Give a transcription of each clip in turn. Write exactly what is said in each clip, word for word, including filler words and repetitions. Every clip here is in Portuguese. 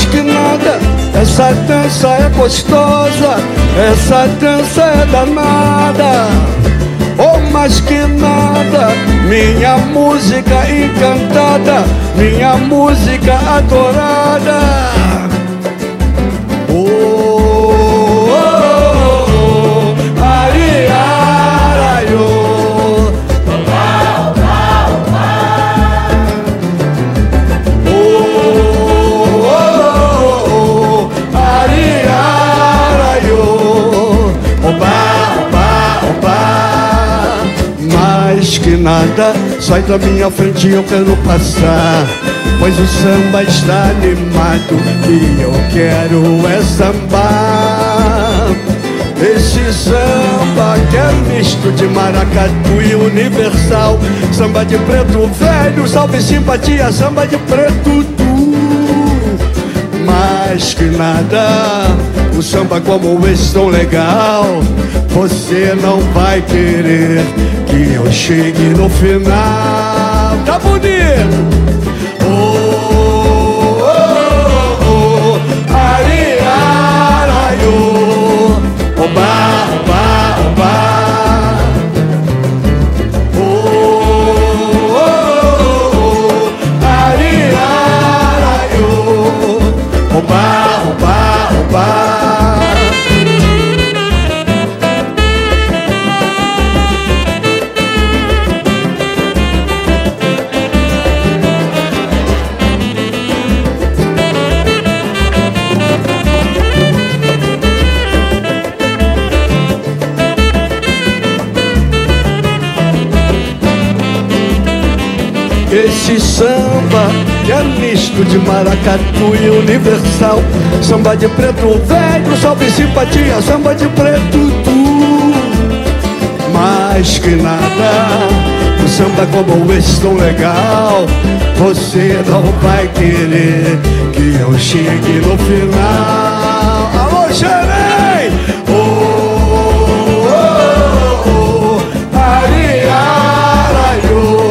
mais que nada, essa dança é gostosa, essa dança é danada. Oh, mais que nada, minha música encantada, minha música adorada. Oh, oh, oh, oh, ari, araio. Oba, oba, oba. Oh, oh, oh, oh, ari, araio. Oba, oba, oba. Mais que nada, sai da minha frente, eu quero passar, pois o samba está animado e eu quero é sambar. Esse samba que é misto de maracatu e universal, samba de preto velho, salve simpatia, samba de preto tu. Mais que nada, o samba como esse tão legal, você não vai querer que eu chegue no final. Tá bonito! Oh, oh, oh, ari, araio. Oba, oba, oba. Oh, oh, oh, ari, araio. Oba, oba, oba. Esse samba que é misto de maracatu e universal, samba de preto velho, salve simpatia, samba de preto tu. Mais que nada, o samba como esse tão legal, você não vai querer que eu chegue no final. Alô, Xerém! Oh, oh, oh, oh, ari, araio.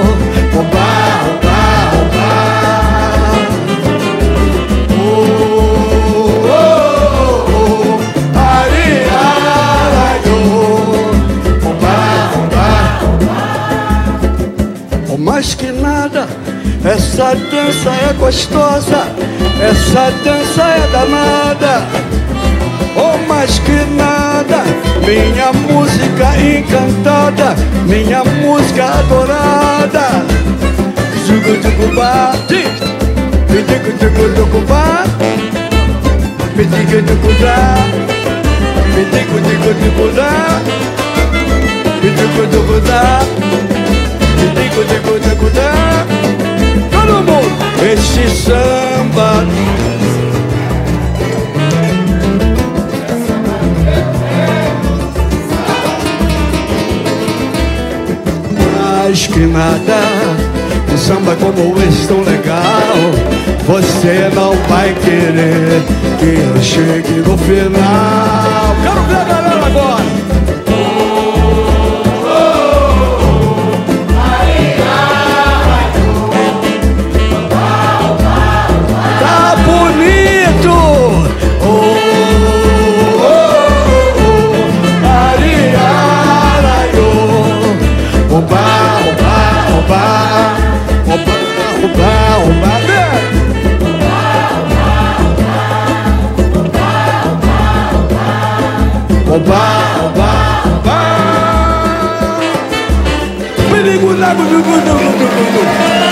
Mais que nada, essa dança é gostosa, essa dança é danada. Oh, mais que nada, minha música encantada, minha música adorada. Jugo de Cuba, me digo de Cuba, me digo de Cuba, me digo de Cuba, me digo de Cuba. Digo, digo, digo, digo, todo mundo, esse samba. Mais que nada, um samba como esse tão legal, você não vai querer que eu chegue no final. Quero ver a galera agora. Oba, oba, oba. Me digo,